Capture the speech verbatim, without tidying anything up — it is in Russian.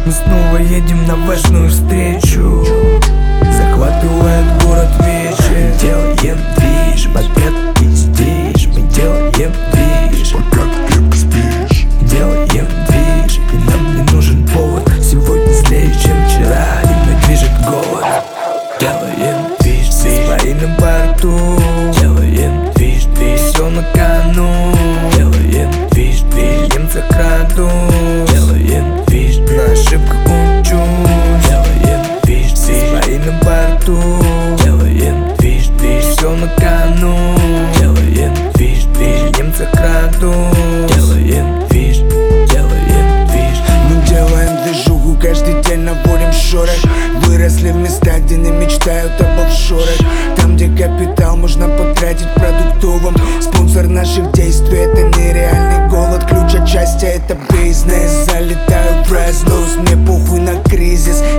Мы снова едем на важную встречу, захватывает город вечер. Делаем движ, пока ты спишь. Мы делаем движ, пока ты спишь. Делаем движ, и нам не нужен повод. Сегодня злее, чем вчера, и мной движет голод. Делаем движ, со своим на борту. Делаем движ, движ, все на кону. Делаем движ, движ, немца краду. Делаем движ, на ошибках учусь. Делаем движ, со своим на борту. Делаем движ, движ, все на кону. Делаем движ, движ, немца краду. Делаем движ, делаем движ. Мы делаем движуху, каждый день наводим шорох. Выросли в местах, где не мечтают об офшорах. Там, где капитал можно потратить продуктовым. Спонсор наших действий — это нереальный голод. Ключ от счастья — это бизнес. Залетаю в разнос, мне похуй на кризис.